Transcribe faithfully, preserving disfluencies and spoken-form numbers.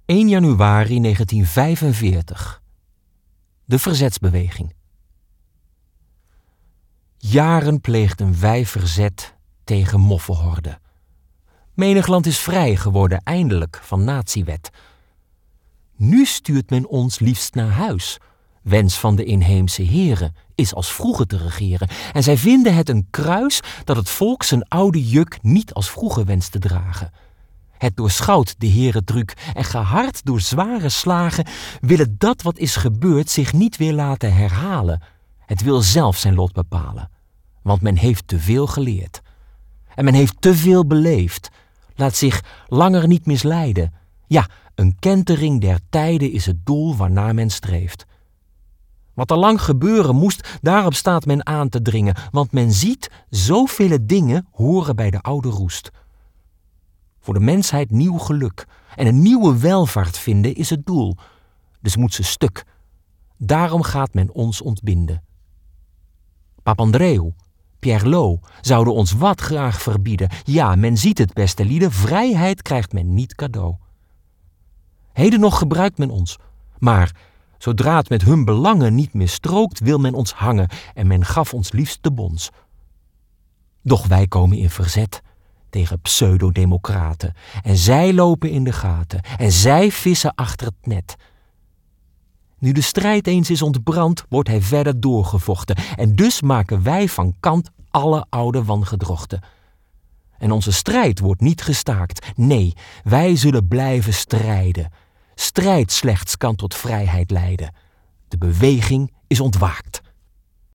één januari negentien vijfenveertig. De verzetsbeweging. Jaren pleegden wij verzet tegen moffenhorden. Menig land is vrij geworden eindelijk van naziwet. Nu stuurt men ons liefst naar huis. Wens van de inheemse heren is als vroeger te regeren. En zij vinden het een kruis dat het volk zijn oude juk niet als vroeger wenst te dragen. Het doorschouwt de herendruk en gehard door zware slagen willen dat wat is gebeurd zich niet weer laten herhalen. Het wil zelf zijn lot bepalen, want men heeft te veel geleerd. En men heeft te veel beleefd, laat zich langer niet misleiden. Ja, een kentering der tijden is het doel waarnaar men streeft. Wat al lang gebeuren moest, daarop staat men aan te dringen, want men ziet zoveel dingen horen bij de oude roest. Voor de mensheid nieuw geluk en een nieuwe welvaart vinden is het doel. Dus moet ze stuk. Daarom gaat men ons ontbinden. Papandreou, Pierre Lô zouden ons wat graag verbieden. Ja, men ziet het, beste lieden, vrijheid krijgt men niet cadeau. Heden nog gebruikt men ons, maar zodra het met hun belangen niet meer strookt, wil men ons hangen en men gaf ons liefst de bons. Doch wij komen in verzet tegen pseudodemocraten en zij lopen in de gaten en zij vissen achter het net. Nu de strijd eens is ontbrand, wordt hij verder doorgevochten en dus maken wij van kant alle oude wangedrochten. En onze strijd wordt niet gestaakt, nee, wij zullen blijven strijden. Strijd slechts kan tot vrijheid leiden. De beweging is ontwaakt.